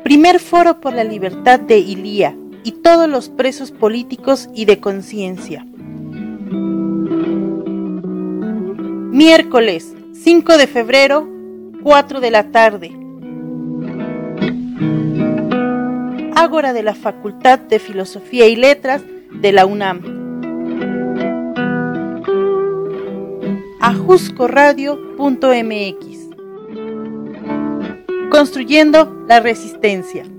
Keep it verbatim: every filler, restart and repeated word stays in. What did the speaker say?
Primer Foro por la Libertad de Ilía y todos los presos políticos y de conciencia. Miércoles cinco de febrero, cuatro de la tarde. Ágora de la Facultad de Filosofía y Letras de la UNAM. ajusco radio punto m x. Construyendo la resistencia.